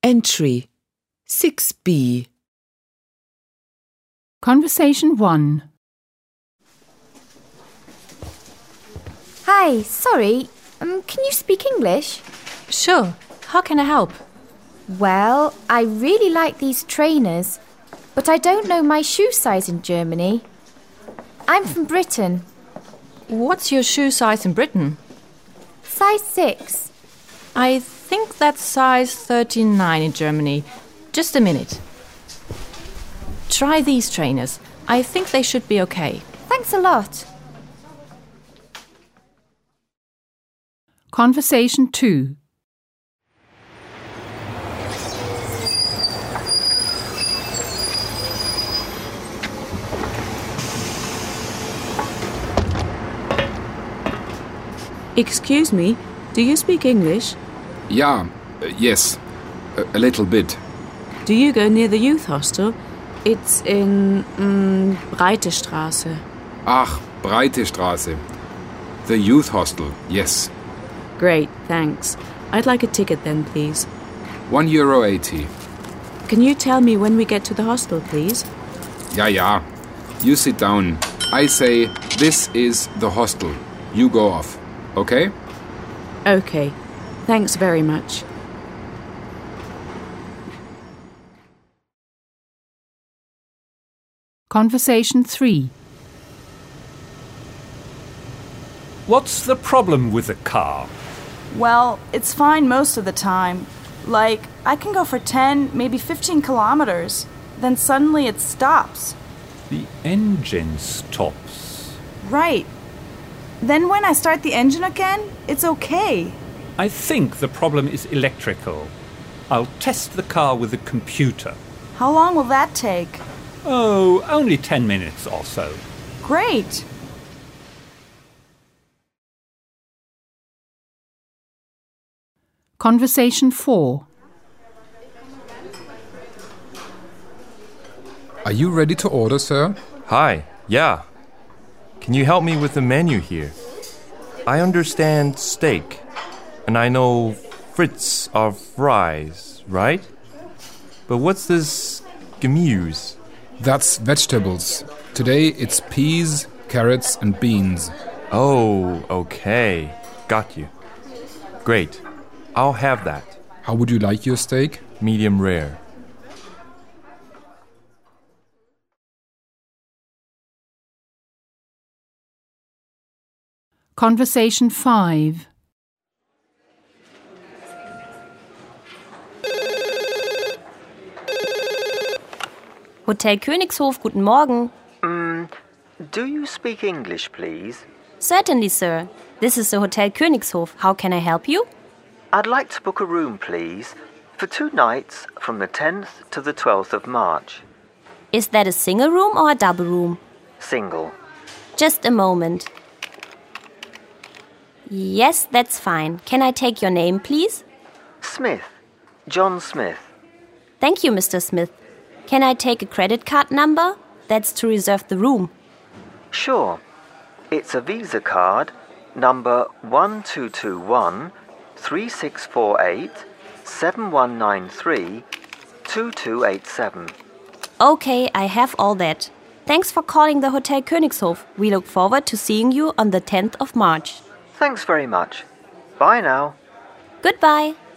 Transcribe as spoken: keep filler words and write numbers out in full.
Entry six B. Conversation one. Hi, sorry, um, can you speak English? Sure. How can I help? Well, I really like these trainers, but I don't know my shoe size in Germany. I'm from Britain. What's your shoe size in Britain? Size six. I think that's size thirty-nine in Germany. Just a minute. Try these trainers. I think they should be okay. Thanks a lot. Conversation two. Excuse me, do you speak English? Yeah, uh, yes, a, a little bit. Do you go near the youth hostel? It's in mm, Breite Straße. Ach, Breite Straße. The youth hostel, yes. Great, thanks. I'd like a ticket then, please. One euro eighty. Can you tell me when we get to the hostel, please? Ja, ja. You sit down. I say, this is the hostel. You go off. Okay? Okay. Thanks very much. Conversation three. What's the problem with the car? Well, it's fine most of the time. Like, I can go for ten, maybe fifteen kilometers. Then suddenly it stops. The engine stops. Right. Then when I start the engine again, it's okay. I think the problem is electrical. I'll test the car with the computer. How long will that take? Oh, only ten minutes or so. Great. Conversation four. Are you ready to order, sir? Hi, yeah. Can you help me with the menu here? I understand steak, and I know frites are fries, right? But what's this Gemüse? That's vegetables. Today it's peas, carrots and beans. Oh, okay. Got you. Great. I'll have that. How would you like your steak? Medium rare. Conversation five. Hotel Königshof, guten Morgen. Mm, do you speak English, please? Certainly, sir. This is the Hotel Königshof. How can I help you? I'd like to book a room, please, for two nights from the tenth to the twelfth of March. Is that a single room or a double room? Single. Just a moment. Yes, that's fine. Can I take your name, please? Smith. John Smith. Thank you, Mister Smith. Can I take a credit card number? That's to reserve the room. Sure. It's a Visa card, number one two two one, three six four eight, seven one nine three, two two eight seven. Okay, I have all that. Thanks for calling the Hotel Königshof. We look forward to seeing you on the tenth of March. Thanks very much. Bye now. Goodbye.